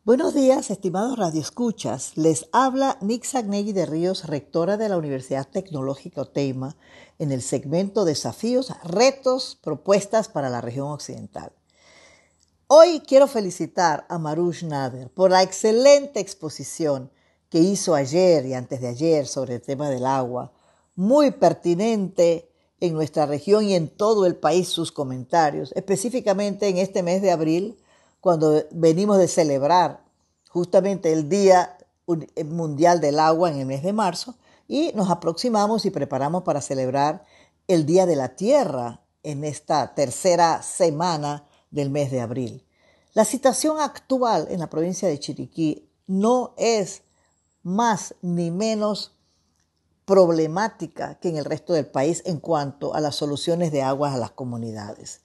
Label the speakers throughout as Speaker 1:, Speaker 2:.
Speaker 1: Buenos días, estimados radioescuchas. Les habla Nixa Gnegui de Ríos, rectora de la Universidad Tecnológica Oteima, en el segmento Desafíos, Retos, Propuestas para la Región Occidental. Hoy quiero felicitar a Marush Nader por la excelente exposición que hizo ayer y antes de ayer sobre el tema del agua. Muy pertinente en nuestra región y en todo el país sus comentarios, específicamente en este mes de abril, cuando venimos de celebrar justamente el Día Mundial del Agua en el mes de marzo y nos aproximamos y preparamos para celebrar el Día de la Tierra en esta tercera semana del mes de abril. La situación actual en la provincia de Chiriquí no es más ni menos problemática que en el resto del país en cuanto a las soluciones de aguas a las comunidades.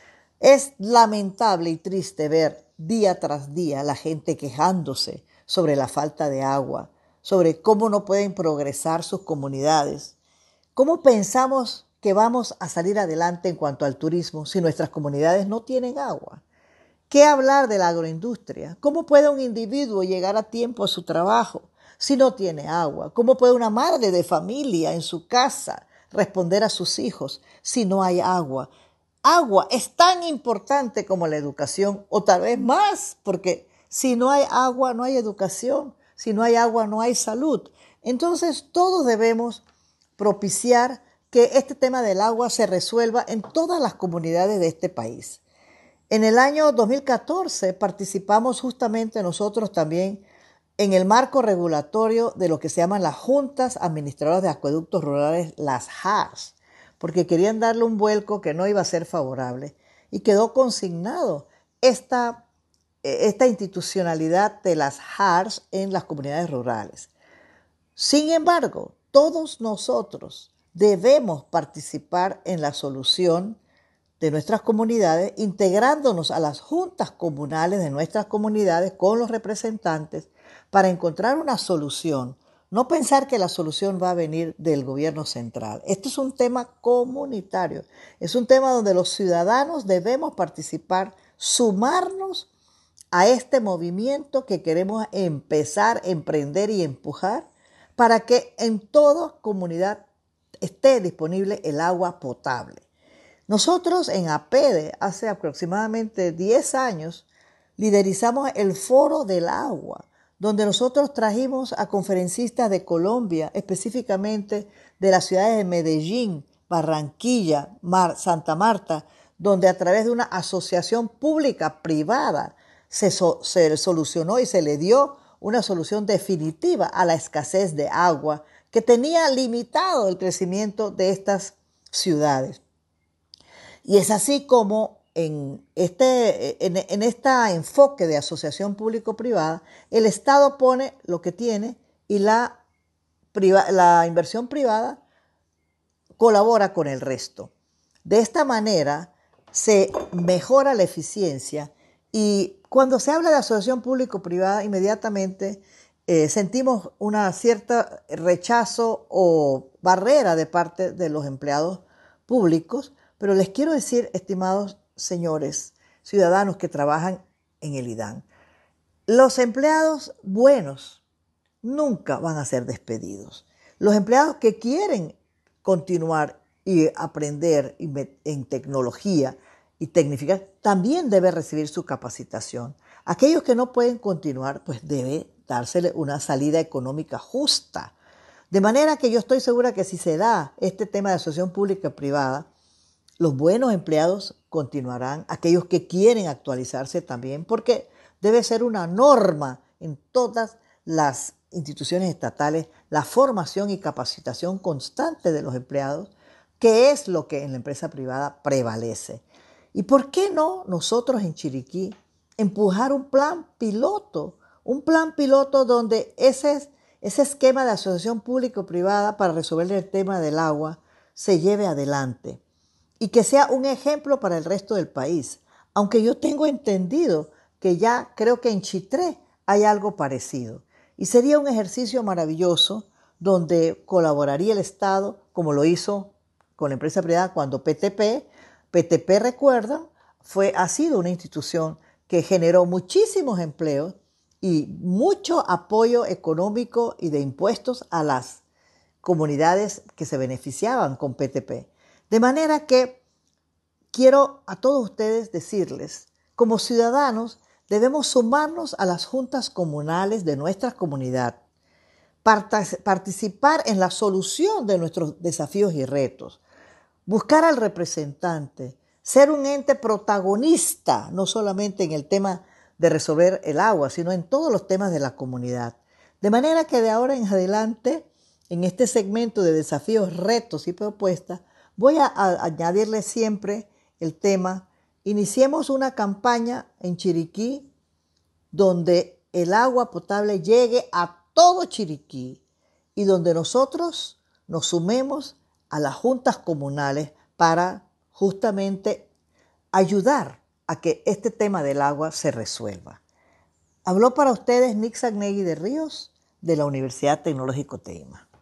Speaker 1: Es lamentable y triste ver día tras día la gente quejándose sobre la falta de agua, sobre cómo no pueden progresar sus comunidades. ¿Cómo pensamos que vamos a salir adelante en cuanto al turismo si nuestras comunidades no tienen agua? ¿Qué hablar de la agroindustria? ¿Cómo puede un individuo llegar a tiempo a su trabajo si no tiene agua? ¿Cómo puede una madre de familia en su casa responder a sus hijos si no hay agua? Agua es tan importante como la educación, o tal vez más, porque si no hay agua no hay educación, si no hay agua no hay salud. Entonces todos debemos propiciar que este tema del agua se resuelva en todas las comunidades de este país. En el año 2014 participamos justamente nosotros también en el marco regulatorio de lo que se llaman las Juntas Administradoras de Acueductos Rurales, las JARS, porque querían darle un vuelco que no iba a ser favorable y quedó consignado esta institucionalidad de las JARS en las comunidades rurales. Sin embargo, todos nosotros debemos participar en la solución de nuestras comunidades, integrándonos a las juntas comunales de nuestras comunidades con los representantes para encontrar una solución. No pensar que la solución va a venir del gobierno central. Esto es un tema comunitario. Es un tema donde los ciudadanos debemos participar, sumarnos a este movimiento que queremos empezar, emprender y empujar para que en toda comunidad esté disponible el agua potable. Nosotros en APEDE, hace aproximadamente 10 años, liderizamos el Foro del Agua, donde nosotros trajimos a conferencistas de Colombia, específicamente de las ciudades de Medellín, Barranquilla, Santa Marta, donde a través de una asociación pública-privada se solucionó y se le dio una solución definitiva a la escasez de agua que tenía limitado el crecimiento de estas ciudades. Y es así como en este enfoque de asociación público-privada, el Estado pone lo que tiene y la inversión privada colabora con el resto. De esta manera se mejora la eficiencia y cuando se habla de asociación público-privada, inmediatamente sentimos una cierta rechazo o barrera de parte de los empleados públicos. Pero les quiero decir, estimados señores ciudadanos que trabajan en el IDAN, los empleados buenos nunca van a ser despedidos. Los empleados que quieren continuar y aprender en tecnología y tecnificar también deben recibir su capacitación. Aquellos que no pueden continuar, pues debe dársele una salida económica justa. De manera que yo estoy segura que si se da este tema de asociación pública y privada, los buenos empleados continuarán, aquellos que quieren actualizarse también, porque debe ser una norma en todas las instituciones estatales la formación y capacitación constante de los empleados, que es lo que en la empresa privada prevalece. ¿Y por qué no nosotros en Chiriquí empujar un plan piloto donde ese esquema de asociación público-privada para resolver el tema del agua se lleve adelante? Y que sea un ejemplo para el resto del país. Aunque yo tengo entendido que ya creo que en Chitré hay algo parecido. Y sería un ejercicio maravilloso donde colaboraría el Estado, como lo hizo con la empresa privada cuando PTP, recuerdan, ha sido una institución que generó muchísimos empleos y mucho apoyo económico y de impuestos a las comunidades que se beneficiaban con PTP. De manera que quiero a todos ustedes decirles, como ciudadanos debemos sumarnos a las juntas comunales de nuestra comunidad, participar en la solución de nuestros desafíos y retos, buscar al representante, ser un ente protagonista, no solamente en el tema de resolver el agua, sino en todos los temas de la comunidad. De manera que de ahora en adelante, en este segmento de desafíos, retos y propuestas, voy a añadirle siempre el tema: iniciemos una campaña en Chiriquí donde el agua potable llegue a todo Chiriquí y donde nosotros nos sumemos a las juntas comunales para justamente ayudar a que este tema del agua se resuelva. Habló para ustedes Nick Sagnegui de Ríos, de la Universidad Tecnológico Teima.